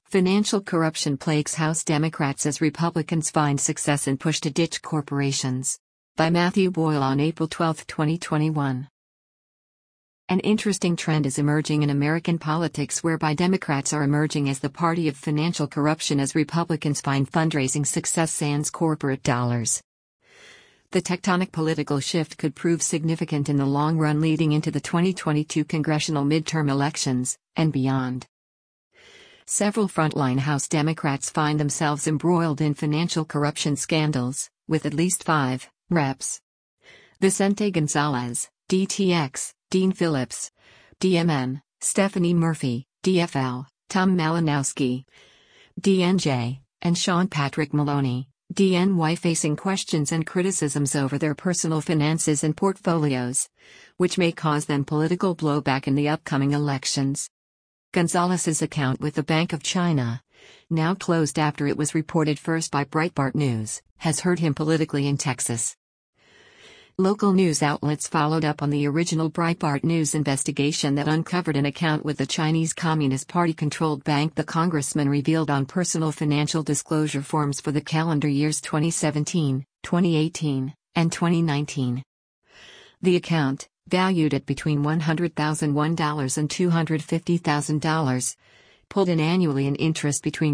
Financial corruption plagues House Democrats as Republicans find success in push to ditch corporations. By Matthew Boyle on April 12, 2021. An interesting trend is emerging in American politics whereby Democrats are emerging as the party of financial corruption as Republicans find fundraising success sans corporate dollars. The tectonic political shift could prove significant in the long run leading into the 2022 congressional midterm elections, and beyond. Several frontline House Democrats find themselves embroiled in financial corruption scandals, with at least 5 reps. Vicente Gonzalez, DTX, Dean Phillips, DMN, Stephanie Murphy, DFL, Tom Malinowski, DNJ, and Sean Patrick Maloney, DNY facing questions and criticisms over their personal finances and portfolios, which may cause them political blowback in the upcoming elections. Gonzalez's account with the Bank of China, now closed after it was reported first by Breitbart News, has hurt him politically in Texas. Local news outlets followed up on the original Breitbart News investigation that uncovered an account with the Chinese Communist Party-controlled bank the congressman revealed on personal financial disclosure forms for the calendar years 2017, 2018, and 2019. The account, valued at between $100,001 and $250,000, pulled in annually in interest between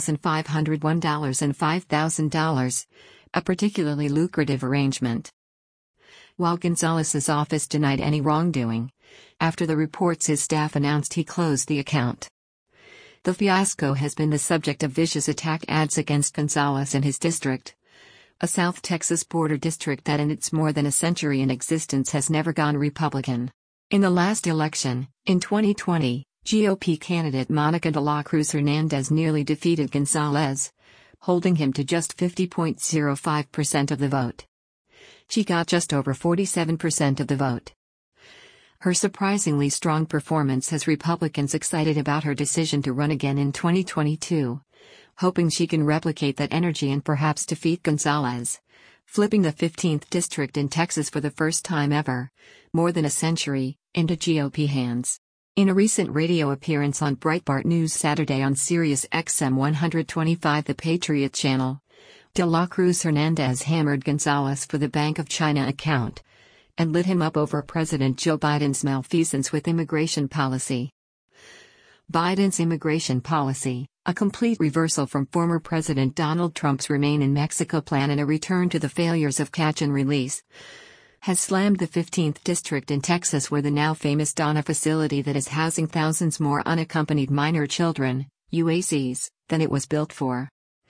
$2,501 and $5,000, a particularly lucrative arrangement. While Gonzalez's office denied any wrongdoing, after the reports his staff announced he closed the account. The fiasco has been the subject of vicious attack ads against Gonzalez and his district, a South Texas border district that in its more than a century in existence has never gone Republican. In the last election, in 2020, GOP candidate Monica de la Cruz Hernandez nearly defeated Gonzalez, holding him to just 50.05% of the vote. She got just over 47% of the vote. Her surprisingly strong performance has Republicans excited about her decision to run again in 2022. Hoping she can replicate that energy and perhaps defeat Gonzalez, flipping the 15th district in Texas for the first time ever, more than a century, into GOP hands. In a recent radio appearance on Breitbart News Saturday on Sirius XM 125 The Patriot Channel, de la Cruz Hernandez hammered Gonzalez for the Bank of China account, and lit him up over President Joe Biden's malfeasance with immigration policy. Biden's immigration policy, a complete reversal from former President Donald Trump's Remain in Mexico plan and a return to the failures of catch and release, has slammed the 15th district in Texas where the now famous Donna facility that is housing thousands more unaccompanied minor children, UACs, than it was built for.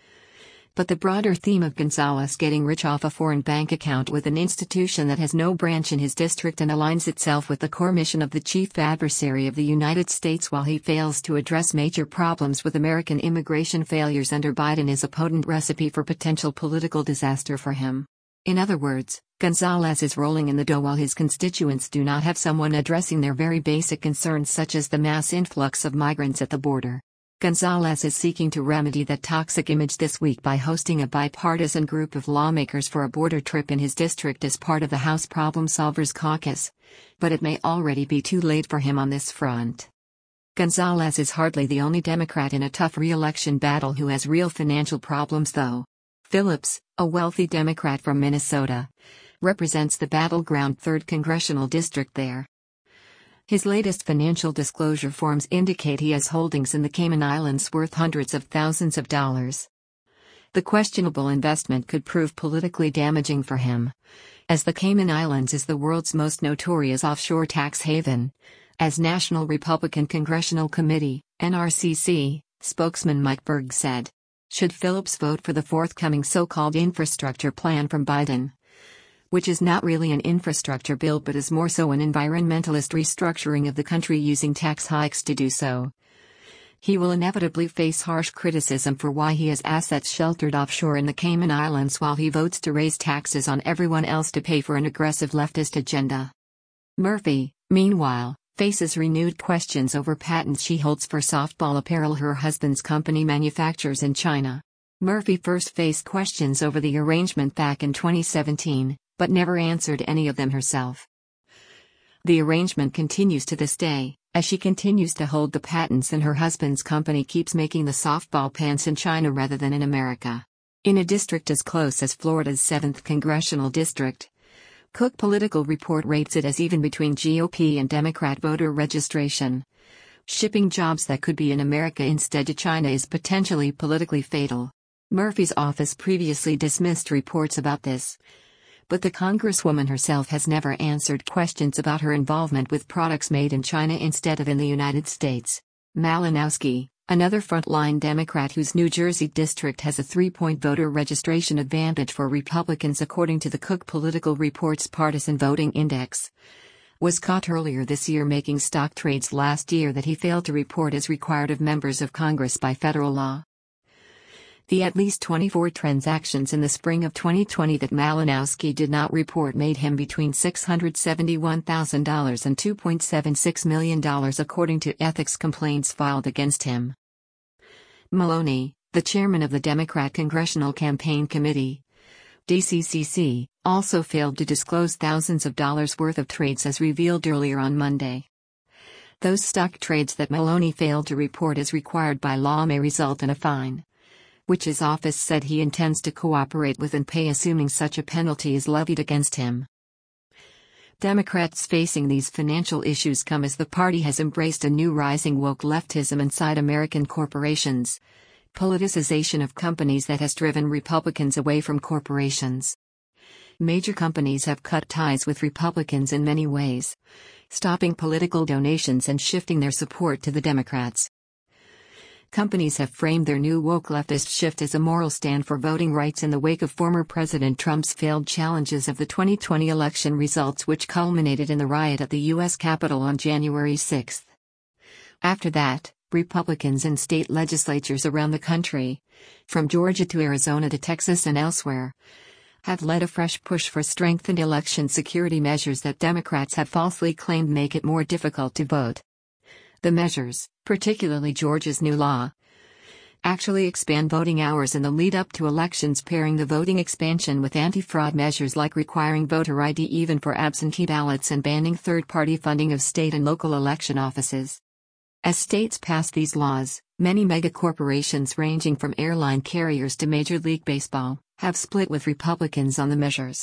But the broader theme of Gonzalez getting rich off a foreign bank account with an institution that has no branch in his district and aligns itself with the core mission of the chief adversary of the United States while he fails to address major problems with American immigration failures under Biden is a potent recipe for potential political disaster for him. In other words, Gonzalez is rolling in the dough while his constituents do not have someone addressing their very basic concerns such as the mass influx of migrants at the border. Gonzalez is seeking to remedy that toxic image this week by hosting a bipartisan group of lawmakers for a border trip in his district as part of the House Problem Solvers Caucus, but it may already be too late for him on this front. Gonzalez is hardly the only Democrat in a tough re-election battle who has real financial problems though. Phillips, a wealthy Democrat from Minnesota, represents the battleground 3rd Congressional District there. His latest financial disclosure forms indicate he has holdings in the Cayman Islands worth hundreds of thousands of dollars. The questionable investment could prove politically damaging for him, as the Cayman Islands is the world's most notorious offshore tax haven, as National Republican Congressional Committee, NRCC, spokesman Mike Berg said. Should Phillips vote for the forthcoming so-called infrastructure plan from Biden, which is not really an infrastructure bill but is more so an environmentalist restructuring of the country using tax hikes to do so, he will inevitably face harsh criticism for why he has assets sheltered offshore in the Cayman Islands while he votes to raise taxes on everyone else to pay for an aggressive leftist agenda. Murphy, meanwhile, faces renewed questions over patents she holds for softball apparel her husband's company manufactures in China. Murphy first faced questions over the arrangement back in 2017, but never answered any of them herself. The arrangement continues to this day, as she continues to hold the patents and her husband's company keeps making the softball pants in China rather than in America. In a district as close as Florida's 7th congressional district, Cook Political Report rates it as even between GOP and Democrat voter registration. Shipping jobs that could be in America instead to China is potentially politically fatal. Murphy's office previously dismissed reports about this, but the Congresswoman herself has never answered questions about her involvement with products made in China instead of in the United States. Malinowski, another frontline Democrat whose New Jersey district has a 3-point voter registration advantage for Republicans according to the Cook Political Report's Partisan Voting Index, was caught earlier this year making stock trades last year that he failed to report as required of members of Congress by federal law. The at least 24 transactions in the spring of 2020 that Malinowski did not report made him between $671,000 and $2.76 million according to ethics complaints filed against him. Maloney, the chairman of the Democrat Congressional Campaign Committee, DCCC, also failed to disclose thousands of dollars worth of trades as revealed earlier on Monday. Those stock trades that Maloney failed to report as required by law may result in a fine, which his office said he intends to cooperate with and pay assuming such a penalty is levied against him. Democrats facing these financial issues come as the party has embraced a new rising woke leftism inside American corporations, politicization of companies that has driven Republicans away from corporations. Major companies have cut ties with Republicans in many ways, stopping political donations and shifting their support to the Democrats. Companies have framed their new woke leftist shift as a moral stand for voting rights in the wake of former President Trump's failed challenges of the 2020 election results, which culminated in the riot at the U.S. Capitol on January 6. After that, Republicans in state legislatures around the country, from Georgia to Arizona to Texas and elsewhere, have led a fresh push for strengthened election security measures that Democrats had falsely claimed make it more difficult to vote. The measures, particularly Georgia's new law, actually expand voting hours in the lead-up to elections, pairing the voting expansion with anti-fraud measures like requiring voter ID even for absentee ballots and banning third-party funding of state and local election offices. As states pass these laws, many megacorporations ranging from airline carriers to Major League Baseball have split with Republicans on the measures.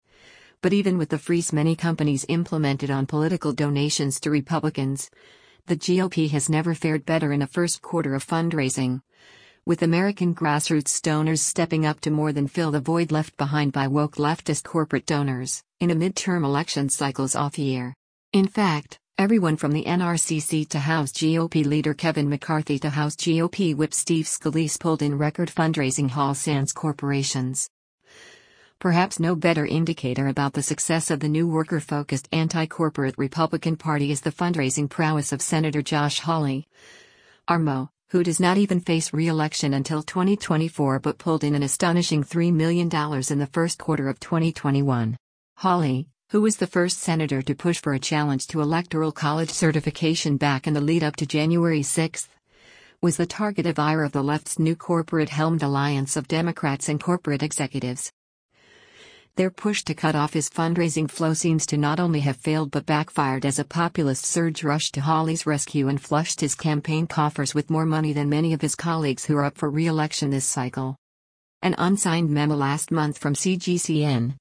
But even with the freeze many companies implemented on political donations to Republicans, the GOP has never fared better in the first quarter of fundraising, with American grassroots donors stepping up to more than fill the void left behind by woke leftist corporate donors in a midterm election cycle's off year. In fact, everyone from the NRCC to House GOP leader Kevin McCarthy to House GOP whip Steve Scalise pulled in record fundraising haul sans corporations. Perhaps no better indicator about the success of the new worker-focused anti-corporate Republican Party is the fundraising prowess of Senator Josh Hawley, RMO, who does not even face re-election until 2024 but pulled in an astonishing $3 million in the first quarter of 2021. Hawley, who was the first senator to push for a challenge to Electoral College certification back in the lead-up to January 6, was the target of ire of the left's new corporate-helmed alliance of Democrats and corporate executives. Their push to cut off his fundraising flow seems to not only have failed but backfired as a populist surge rushed to Hawley's rescue and flushed his campaign coffers with more money than many of his colleagues who are up for re-election this cycle. An unsigned memo last month from CGCN,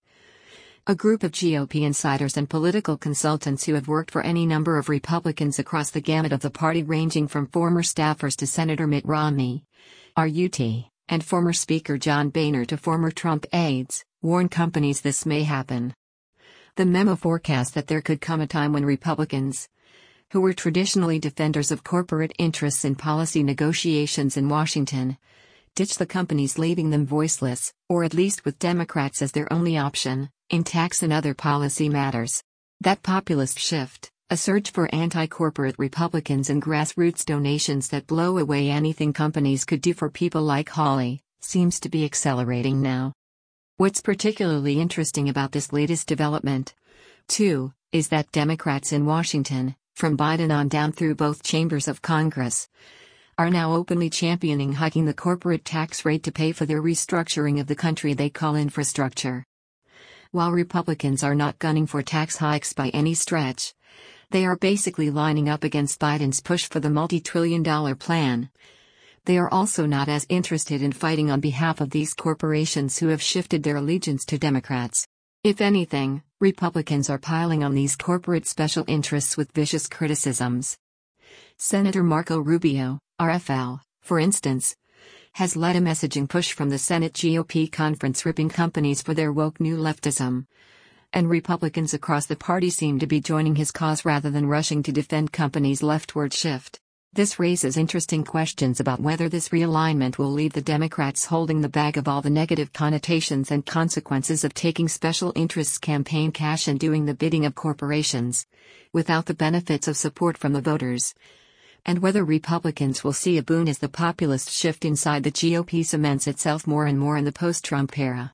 a group of GOP insiders and political consultants who have worked for any number of Republicans across the gamut of the party, ranging from former staffers to Senator Mitt Romney, RUT, and former Speaker John Boehner to former Trump aides, warn companies this may happen. The memo forecast that there could come a time when Republicans, who were traditionally defenders of corporate interests in policy negotiations in Washington, ditch the companies, leaving them voiceless, or at least with Democrats as their only option, in tax and other policy matters. That populist shift, a surge for anti-corporate Republicans and grassroots donations that blow away anything companies could do for people like Hawley, seems to be accelerating now. What's particularly interesting about this latest development, too, is that Democrats in Washington, from Biden on down through both chambers of Congress, are now openly championing hiking the corporate tax rate to pay for their restructuring of the country they call infrastructure. While Republicans are not gunning for tax hikes by any stretch, They are basically lining up against Biden's push for the multi-trillion-dollar plan. They are also not as interested in fighting on behalf of these corporations who have shifted their allegiance to Democrats. If anything, Republicans are piling on these corporate special interests with vicious criticisms. Senator Marco Rubio, RFL, for instance, has led a messaging push from the Senate GOP conference ripping companies for their woke new leftism. And Republicans across the party seem to be joining his cause rather than rushing to defend companies' leftward shift. This raises interesting questions about whether this realignment will leave the Democrats holding the bag of all the negative connotations and consequences of taking special interests campaign cash and doing the bidding of corporations, without the benefits of support from the voters. And whether Republicans will see a boon as the populist shift inside the GOP cements itself more and more in the post-Trump era.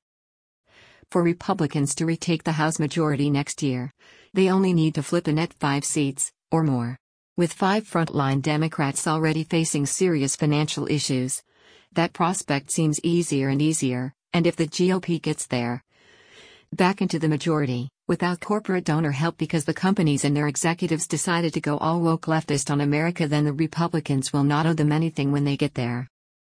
For Republicans to retake the House majority next year, they only need to flip a net 5 seats, or more. With 5 frontline Democrats already facing serious financial issues, that prospect seems easier and easier, and if the GOP gets there, back into the majority, without corporate donor help because the companies and their executives decided to go all woke leftist on America, then the Republicans will not owe them anything when they get there.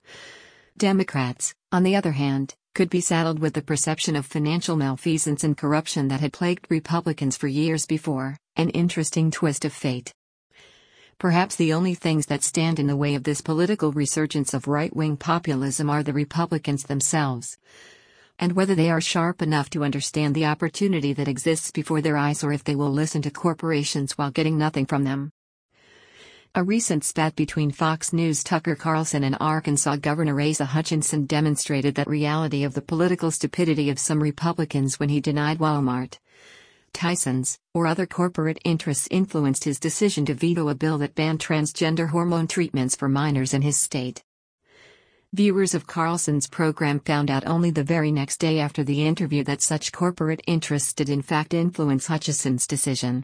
Democrats, on the other hand, could be saddled with the perception of financial malfeasance and corruption that had plagued Republicans for years before, an interesting twist of fate. Perhaps the only things that stand in the way of this political resurgence of right-wing populism are the Republicans themselves, and whether they are sharp enough to understand the opportunity that exists before their eyes, or if they will listen to corporations while getting nothing from them. A recent spat between Fox News' Tucker Carlson and Arkansas Governor Asa Hutchinson demonstrated that reality of the political stupidity of some Republicans when he denied Walmart, Tyson's, or other corporate interests influenced his decision to veto a bill that banned transgender hormone treatments for minors in his state. Viewers of Carlson's program found out only the very next day after the interview that such corporate interests did in fact influence Hutchinson's decision.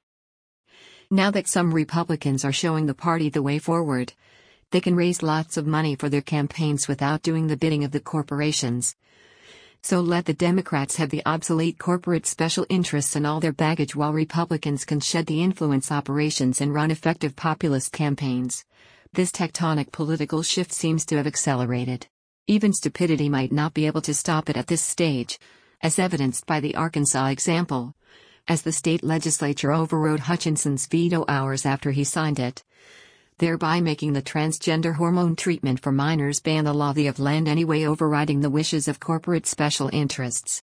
Now that some Republicans are showing the party the way forward, they can raise lots of money for their campaigns without doing the bidding of the corporations. So let the Democrats have the obsolete corporate special interests and all their baggage, while Republicans can shed the influence operations and run effective populist campaigns. This tectonic political shift seems to have accelerated. Even stupidity might not be able to stop it at this stage, as evidenced by the Arkansas example, as the state legislature overrode Hutchinson's veto hours after he signed it, thereby making the transgender hormone treatment for minors ban the law of land anyway, overriding the wishes of corporate special interests.